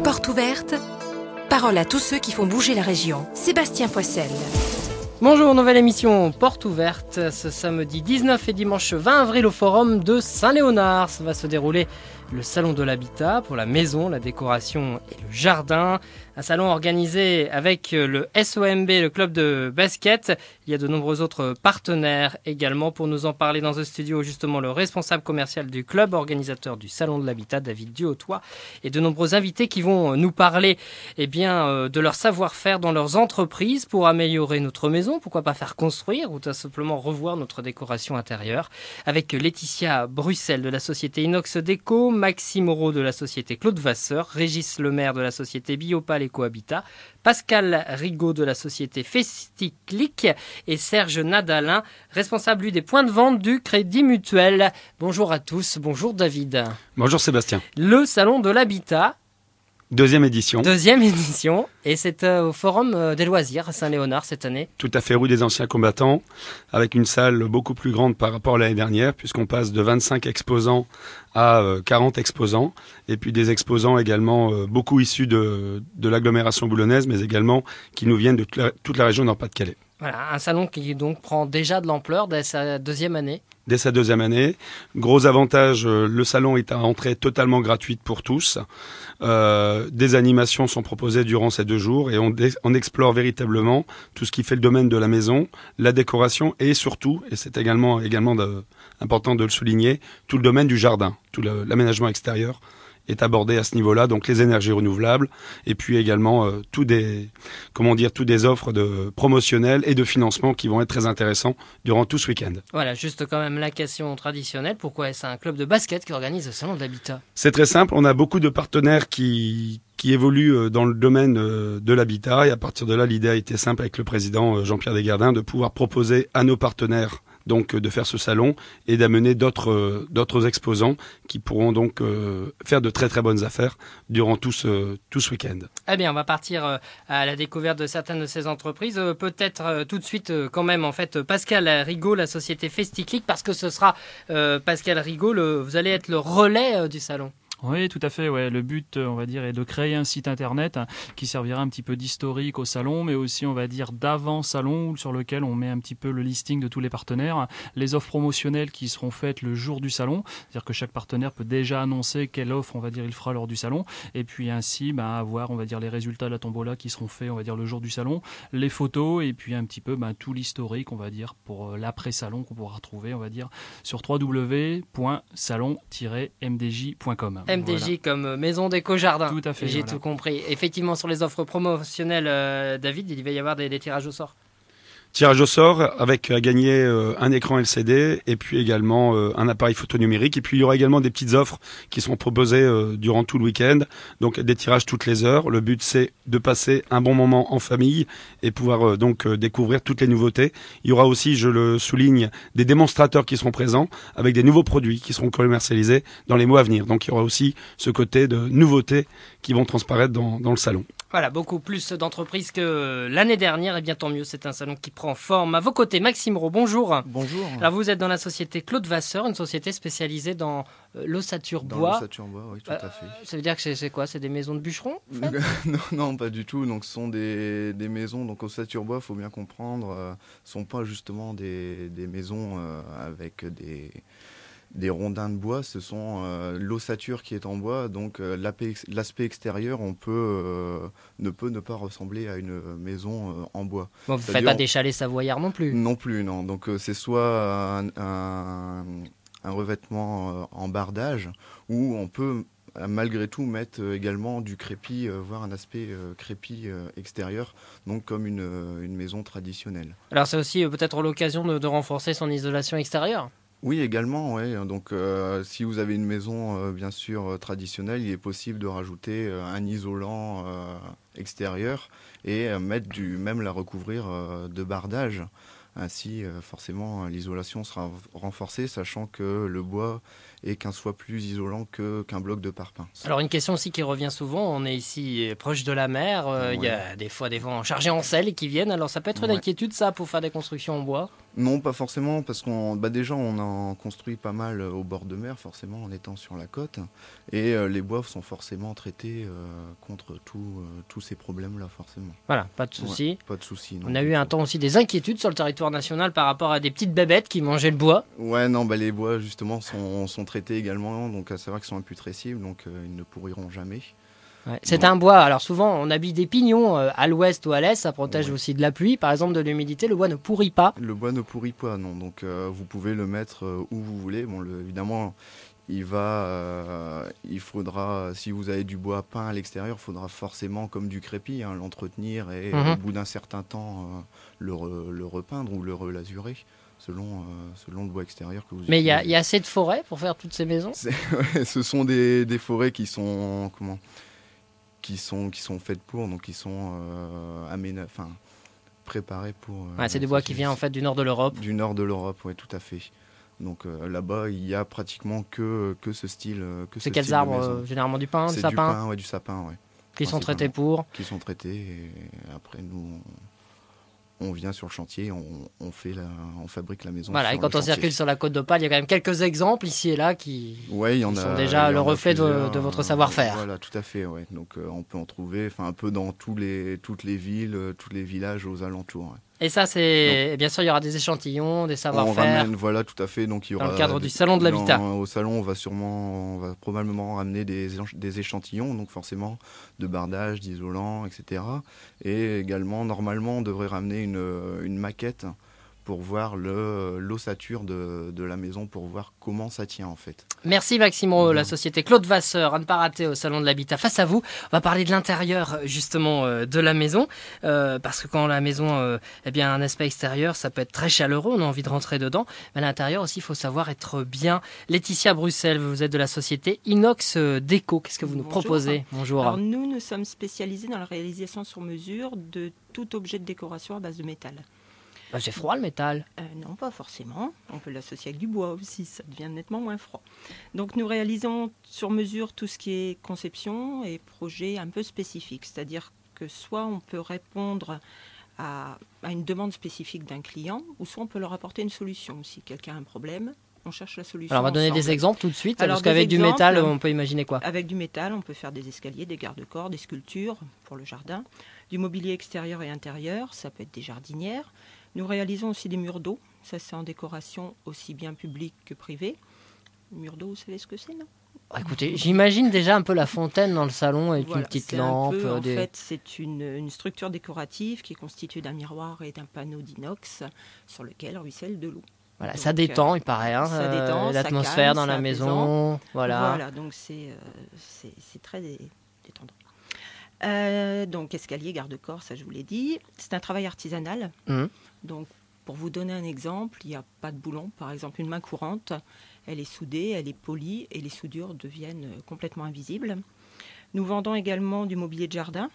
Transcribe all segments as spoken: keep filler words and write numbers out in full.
Porte ouverte, parole à tous ceux qui font bouger la région. Sébastien Foissel. Bonjour, nouvelle émission Porte ouverte, ce samedi dix-neuf et dimanche vingt avril au forum de Saint-Léonard. Ça va se dérouler le salon de l'habitat pour la maison, la décoration et le jardin. Un salon organisé avec le S O M B, le club de basket. Il y a de nombreux autres partenaires également. Pour nous en parler dans ce studio, justement le responsable commercial du club, organisateur du salon de l'habitat, David Duhautois, et de nombreux invités qui vont nous parler eh bien, de leur savoir-faire dans leurs entreprises pour améliorer notre maison. Pourquoi pas faire construire ou tout simplement revoir notre décoration intérieure. Avec Laetitia Bruxelles de la société Inox Déco, Maxime Moreau de la société Claude Vasseur, Régis Lemaire de la société Biopal Ecohabitat, Pascal Rigaud de la société Festiclic et Serge Nadalin, responsable lui des points de vente du Crédit Mutuel. Bonjour à tous, bonjour David. Bonjour Sébastien. Le salon de l'habitat. Deuxième édition. Deuxième édition, et c'est euh, au Forum euh, des loisirs à Saint-Léonard cette année. Tout à fait, rue des Anciens Combattants, avec une salle beaucoup plus grande par rapport à l'année dernière, puisqu'on passe de vingt-cinq exposants à euh, quarante exposants, et puis des exposants également euh, beaucoup issus de, de l'agglomération boulonnaise, mais également qui nous viennent de toute la, toute la région Nord-Pas-de-Calais. Voilà, un salon qui donc prend déjà de l'ampleur dès sa deuxième année. Dès sa deuxième année. Gros avantage, euh, le salon est à entrée totalement gratuite pour tous. Euh, des animations sont proposées durant ces deux jours et on, dé- on explore véritablement tout ce qui fait le domaine de la maison, la décoration et surtout, et c'est également, également de, important de le souligner, tout le domaine du jardin, tout le, l'aménagement extérieur est abordé à ce niveau-là, donc les énergies renouvelables et puis également euh, tout des comment dire tout des offres de promotionnelles et de financement qui vont être très intéressants durant tout ce week-end. Voilà, juste quand même la question traditionnelle, pourquoi est-ce un club de basket qui organise le salon de l'habitat ? C'est très simple, on a beaucoup de partenaires qui qui évoluent dans le domaine de l'habitat et à partir de là, l'idée a été simple avec le président Jean-Pierre Desgardins de pouvoir proposer à nos partenaires donc de faire ce salon et d'amener d'autres euh, d'autres exposants qui pourront donc euh, faire de très très bonnes affaires durant tout ce tout ce week-end. Eh bien, on va partir euh, à la découverte de certaines de ces entreprises. Euh, peut-être euh, tout de suite euh, quand même en fait Pascal Rigaud, la société Festiclic, parce que ce sera euh, Pascal Rigaud, le, vous allez être le relais euh, du salon. Oui, tout à fait. Ouais. Le but, on va dire, est de créer un site internet hein, qui servira un petit peu d'historique au salon, mais aussi, on va dire, d'avant-salon, sur lequel on met un petit peu le listing de tous les partenaires, les offres promotionnelles qui seront faites le jour du salon, c'est-à-dire que chaque partenaire peut déjà annoncer quelle offre, on va dire, il fera lors du salon, et puis ainsi, bah, avoir, on va dire, les résultats de la tombola qui seront faits, on va dire, le jour du salon, les photos, et puis un petit peu bah, tout l'historique, on va dire, pour l'après-salon qu'on pourra retrouver, on va dire, sur w w w point salon tiret m d j point com. M D J voilà. Comme Maison Déco Jardin. Tout à fait. J'ai voilà. tout compris. Effectivement, sur les offres promotionnelles, euh, David, il va y avoir des, des tirages au sort. Tirage au sort avec à gagner euh, un écran L C D et puis également euh, un appareil photo numérique. Et puis il y aura également des petites offres qui seront proposées euh, durant tout le week-end. Donc des tirages toutes les heures. Le but c'est de passer un bon moment en famille et pouvoir euh, donc euh, découvrir toutes les nouveautés. Il y aura aussi, je le souligne, des démonstrateurs qui seront présents avec des nouveaux produits qui seront commercialisés dans les mois à venir. Donc il y aura aussi ce côté de nouveautés qui vont transparaître dans, dans le salon. Voilà, beaucoup plus d'entreprises que l'année dernière, et bien tant mieux, c'est un salon qui prend forme. À vos côtés, Maxime Moreau, bonjour. Bonjour. Alors vous êtes dans la société Claude Vasseur, une société spécialisée dans euh, l'ossature Dans bois. l'ossature bois, oui, tout euh, à fait. Ça veut dire que c'est, c'est quoi ? C'est des maisons de bûcherons en fait non, non, pas du tout. Donc ce sont des, des maisons, donc ossature bois, il faut bien comprendre, euh, sont pas justement des, des maisons euh, avec des... des rondins de bois, ce sont euh, l'ossature qui est en bois, donc euh, l'aspect extérieur on peut, euh, ne peut ne pas ressembler à une maison euh, en bois. Bon, vous ne faites pas des chalets savoyards non plus. Non plus, non. Donc euh, c'est soit un, un, un revêtement euh, en bardage, où on peut malgré tout mettre euh, également du crépi, euh, voire un aspect euh, crépi euh, extérieur, donc comme une, euh, une maison traditionnelle. Alors c'est aussi euh, peut-être l'occasion de, de renforcer son isolation extérieure. Oui, également, ouais. Donc, euh, si vous avez une maison, euh, bien sûr, euh, traditionnelle, il est possible de rajouter euh, un isolant euh, extérieur et euh, mettre du, même la recouvrir euh, de bardage. Ainsi, euh, forcément, l'isolation sera renforcée, sachant que le bois est quinze fois plus isolant que, qu'un bloc de parpaing. Alors une question aussi qui revient souvent, on est ici proche de la mer, euh, il Ouais. y a des fois des vents chargés en sel qui viennent, alors ça peut être une Ouais. inquiétude ça pour faire des constructions en bois? Non, pas forcément, parce qu'on, bah déjà, on en construit pas mal euh, au bord de mer, forcément, en étant sur la côte. Et euh, les bois sont forcément traités euh, contre tout, euh, tous ces problèmes-là, forcément. Voilà, pas de souci. Ouais, pas de souci. non, On a du eu un tout. temps aussi des inquiétudes sur le territoire national par rapport à des petites bébêtes qui mangeaient le bois. Ouais, non, bah, les bois, justement, sont, sont traités également. Donc, euh, c'est vrai qu'ils sont imputrescibles, donc euh, ils ne pourriront jamais. Ouais. C'est Non. un bois, alors souvent on habille des pignons euh, à l'ouest ou à l'est, ça protège Ouais. aussi de la pluie, par exemple de l'humidité, le bois ne pourrit pas. Le bois ne pourrit pas, non. Donc, euh, vous pouvez le mettre euh, où vous voulez. Bon, le- évidemment, il va, euh, il faudra, si vous avez du bois peint à l'extérieur, il faudra forcément, comme du crépi, hein, l'entretenir et Mhm. euh, au bout d'un certain temps, euh, le, re- le repeindre ou le relasurer, selon, euh, selon le bois extérieur que vous Mais il y, a- utilisez. il y a assez de forêt pour faire toutes ces maisons? C'est- ouais, ce sont des, des forêts qui sont, comment, qui sont, qui sont faites pour, donc qui sont euh, aména- enfin, préparées pour. euh, Ouais, c'est des bois ce qui viennent en fait du nord de l'Europe. du nord de l'Europe, oui, tout à fait. Donc euh, là-bas, il y a pratiquement que, que ce style. euh, Que C'est ce quels style de arbres maison. euh, Généralement du pin, du C'est sapin, du pin, ouais, du sapin, ouais, qui sont traités principalement. pour. Qui sont traités. Et après, nous, on, on vient sur le chantier, on, on fait la, on fabrique la maison. Voilà, et sur quand le on chantier. circule sur la côte d'Opale, il y a quand même quelques exemples ici et là qui, Ouais, il y en qui a, sont déjà il y le en a reflet de, plusieurs, de votre euh, savoir-faire. Voilà, tout à fait, ouais. Donc euh, on peut en trouver, enfin un peu dans tous les, toutes les villes, euh, tous les villages aux alentours. Ouais. Et ça, c'est. et bien sûr, il y aura des échantillons, des On savoir-faire. ramène, voilà, tout à fait. Donc il y Dans aura le cadre des- du salon de l'habitat. dans- Au salon, on va sûrement, on va probablement ramener des, éch- des échantillons, donc forcément de bardage, d'isolant, et cetera. Et également, normalement, on devrait ramener une, une maquette pour voir le- l'ossature de, de la maison, pour voir comment ça tient en fait. Merci Maximo, Bien. la société Claude Vasseur, à ne pas rater au Salon de l'Habitat. Face à vous, on va parler de l'intérieur justement euh, de la maison, euh, parce que quand la maison euh, eh bien, a un aspect extérieur, ça peut être très chaleureux, on a envie de rentrer dedans, mais à l'intérieur aussi, il faut savoir être bien. Laetitia Bruxelles, vous êtes de la société Inox Déco, qu'est-ce que vous nous Bonjour. proposez? Bonjour. Alors nous, nous sommes spécialisés dans la réalisation sur mesure de tout objet de décoration à base de métal. Bah, c'est froid le métal. Euh, non, pas forcément. On peut l'associer avec du bois aussi, ça devient nettement moins froid. Donc nous réalisons sur mesure tout ce qui est conception et projet un peu spécifique. C'est-à-dire que soit on peut répondre à, à une demande spécifique d'un client, ou soit on peut leur apporter une solution. Si quelqu'un a un problème, on cherche la solution. Alors on va donner des ensemble. exemples tout de suite, Alors, parce des qu'avec du exemples. métal, on peut imaginer quoi? Avec du métal, on peut faire des escaliers, des garde-corps, des sculptures pour le jardin, du mobilier extérieur et intérieur, ça peut être des jardinières. Nous réalisons aussi des murs d'eau, ça c'est en décoration aussi bien publique que privée. Murs d'eau, vous savez ce que c'est, non? Ah, écoutez, j'imagine déjà un peu la fontaine dans le salon avec Voilà, une petite c'est un lampe. peu, en des... fait, c'est une, une structure décorative qui est constituée d'un miroir et d'un panneau d'inox sur lequel ruisselle de l'eau. Voilà, Donc, ça détend, il paraît, hein, ça détend, euh, ça l'atmosphère calme, dans la c'est maison. Voilà. Voilà, donc c'est euh, c'est c'est très dé- détendant. Euh, donc escalier, garde-corps, ça je vous l'ai dit. C'est un travail artisanal. Mhm. Donc pour vous donner un exemple, il n'y a pas de boulon. Par exemple, une main courante, elle est soudée, elle est polie et les soudures deviennent euh, complètement invisibles. Nous vendons également du mobilier de jardin,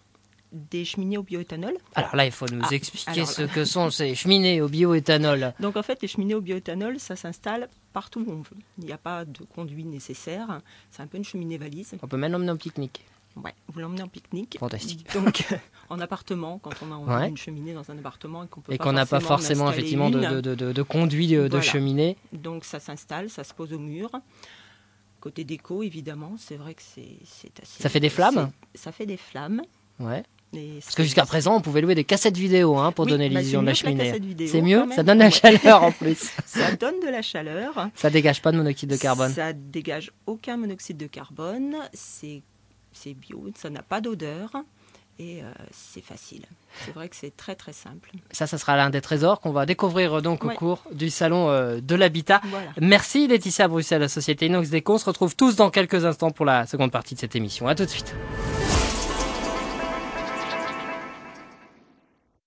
des cheminées au bioéthanol. Alors là, il faut nous Ah, expliquer alors ce là. que sont ces cheminées au bioéthanol. Donc en fait, les cheminées au bioéthanol, ça s'installe partout où on veut. Il n'y a pas de conduit nécessaire. C'est un peu une cheminée valise. On peut même l'emmener en pique-nique. Ouais, vous l'emmenez en pique-nique. Fantastique. Donc, euh, en appartement, quand on a envie Ouais. d'une cheminée dans un appartement et qu'on peut Et pas qu'on n'a pas forcément forcément en installer effectivement de, une. de, de, de, de conduit de, de Voilà. cheminée. Donc ça s'installe, ça se pose au mur. Côté déco, évidemment, c'est vrai que c'est c'est assez... Ça fait des flammes c'est- Ça fait des flammes. Ouais. Et Parce que jusqu'à présent, on pouvait louer des cassettes vidéo hein, pour Oui, donner bah, l'illusion c'est de la mieux que la cheminée. cassette vidéo, C'est mieux, quand même. ça donne la Ouais. chaleur en plus. Ça donne de la chaleur. Ça dégage pas de monoxyde de carbone. Ça dégage aucun monoxyde de carbone. C'est c'est bio, ça n'a pas d'odeur. Et euh, c'est facile. C'est vrai que c'est très très simple. Ça, ça sera l'un des trésors qu'on va découvrir euh, donc au Ouais. cours du salon euh, de l'habitat. Voilà. Merci Laetitia Bruxelles, la société Inox Déco. On se retrouve tous dans quelques instants pour la seconde partie de cette émission. À tout de suite.